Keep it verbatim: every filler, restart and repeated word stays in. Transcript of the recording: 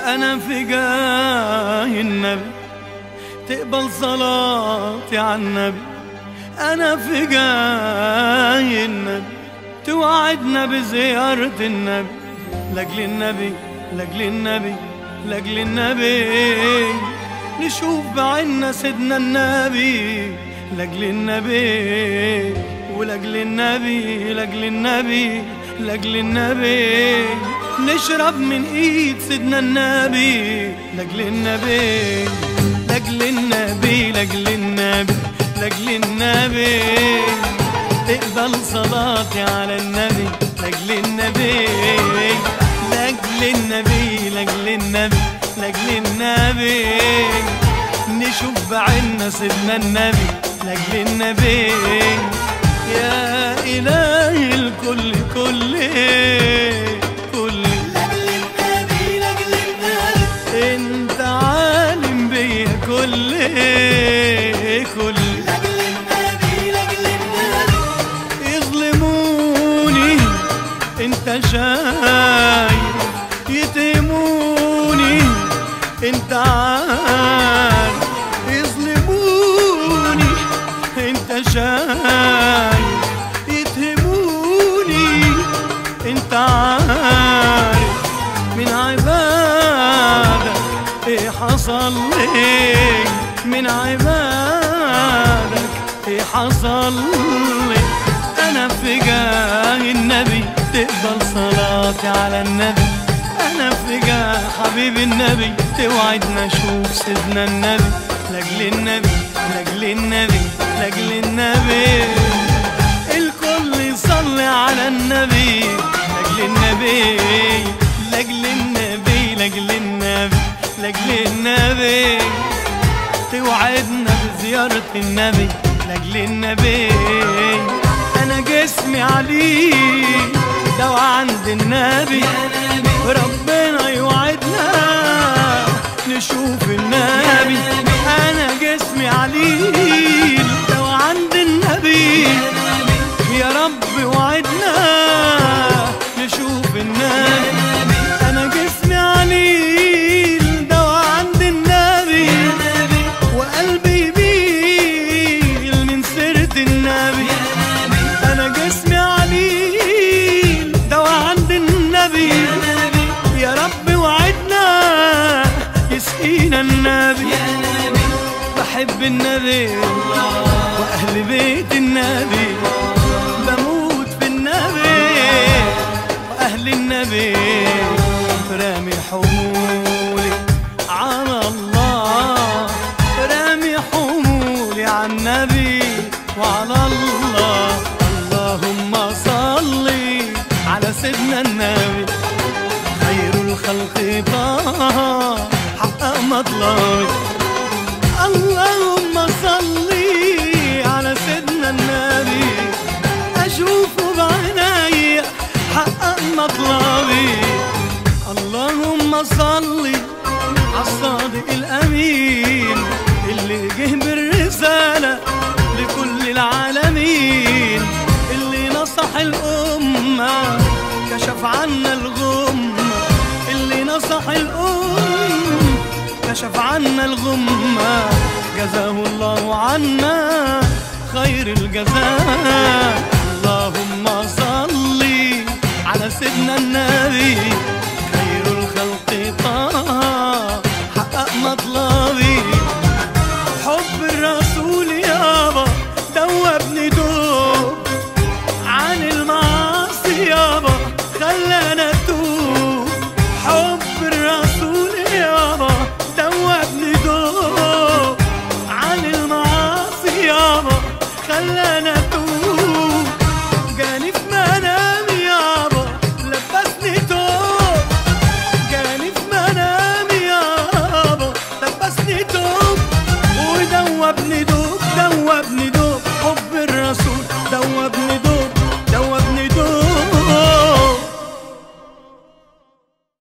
أنا في جاه النبي تقبل صلاتي على النبي. أنا في جاه النبي توعدنا بزيارة النبي. لأجل النبي لأجل النبي لأجل النبي نشوف بعيننا سيدنا النبي. لأجل النبي ولأجل النبي لأجل النبي لأجل النبي نشرب من ايد سيدنا النبي. لأجل النبي لأجل النبي لأجل النبي لأجل النبي تقبل صلاتي على النبي. لأجل النبي لأجل النبي لأجل النبي لأجل النبي نشوف بعيننا سيدنا النبي. لأجل النبي يا إلهي الكل كل كل لأجل النبي لأجل النبي انت عالم بيا كل كل لأجل النبي لأجل النبي يظلموني انت شايف يتهموني انت عارف يظلموني انت شايف يتهموني انت عارف من عبادك ايه حصل لي. من عبادك ايه حصل لي. انا في جاه النبي تقبل صلاتي على النبي. أنا في جاه حبيب النبي توعدنا نشوف سيدنا النبي. لأجل النبي لأجل النبي لأجل النبي الكل يصلي على النبي. لأجل النبي لأجل النبي لأجل النبي لأجل النبي توعدنا بزيارة النبي. لأجل النبي أنا جسمي عليه دوا عند النبي. ربنا يوعدنا نشوف النبي. أنا جسمي عليل دوا عند النبي. يا رب وعدنا نشوف النبي. أنا جسمي عليل دوا عند النبي وقلبي يميل من سيرة النبي. أنا جسمي عليل دوا عند النبي. يا رب وعدنا يسقينا النبي. بحب النبي وأهل بيت النبي بموت في النبي وأهل النبي رامي حمولي على الله. رامي حمولي على النبي وعلى الله. اللهم صلي على سيدنا النبي خير الخلق طه حقق مطلبي. اللهم صلي على سيدنا النبي أشوفه بعيني حقق مطلبي. اللهم صلي عالصادق الأمين اللي جه بالرسالة لكل العالمين. اللي نصح الأمة كشف عنا الغم. اللي نصح الأم كشف عنا الغمة. جزاه الله عنا خير الجزاء. اللهم صلي على سيدنا النبي خير الخلق طه حقق مطلبي.